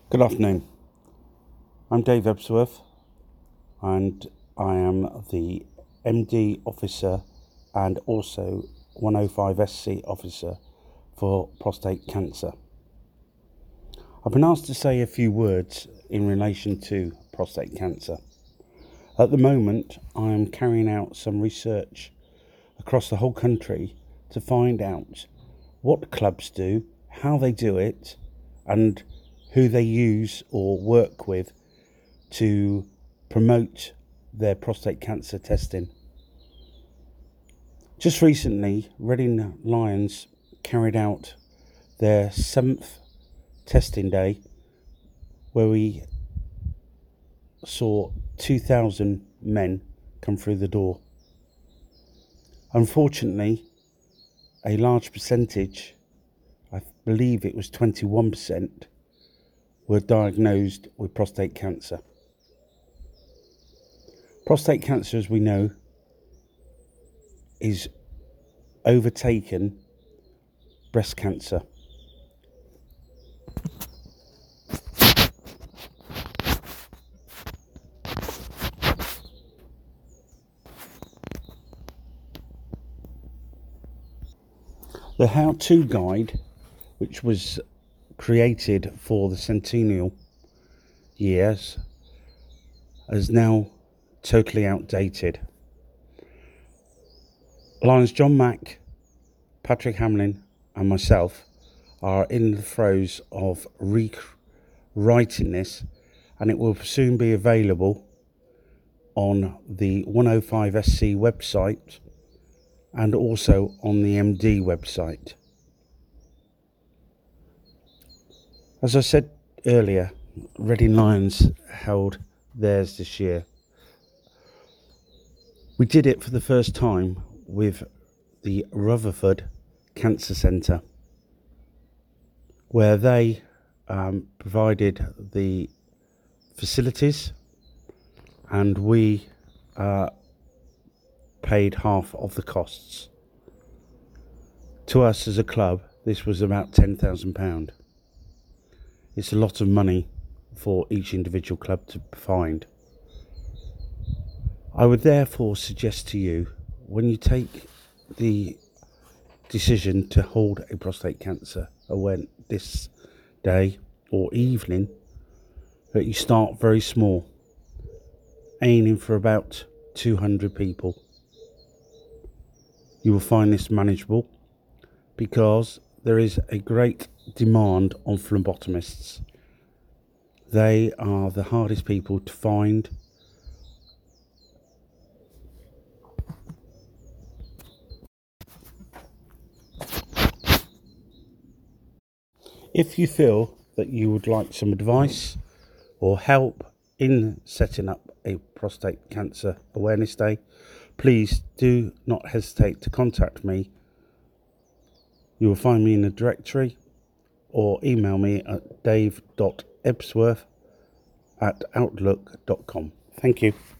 Good afternoon. I'm Dave Ebsworth and I am the MD officer and also 105SC officer for prostate cancer. I've been asked to say a few words in relation to prostate cancer. At the moment, I am carrying out some research across the whole country to find out what clubs do, how they do it, and who they use or work with to promote their prostate cancer testing. Just recently, Reading Lions carried out their 7th testing day, where we saw 2,000 men come through the door. Unfortunately, a large percentage, I believe it was 21%, were diagnosed with prostate cancer. Prostate cancer, as we know, is overtaken breast cancer. The how-to guide, which was created for the centennial years, is now totally outdated. Lions John Mack, Patrick Hamlin and myself are in the throes of rewriting this, and it will soon be available on the 105SC website and also on the MD website. As I said earlier, Reading Lions held theirs this year. We did it for the first time with the Rutherford Cancer Centre, where they provided the facilities and we paid half of the costs. To us as a club, this was about £10,000. It's a lot of money for each individual club to find. I would therefore suggest to you, when you take the decision to hold a prostate cancer awareness day or evening, that you start very small, aiming for about 200 people. You will find this manageable because there is a great demand on phlebotomists. They are the hardest people to find. If you feel that you would like some advice or help in setting up a prostate cancer awareness day, please do not hesitate to contact me. You will find me in the directory or email me at dave.ebsworth@outlook.com. Thank you.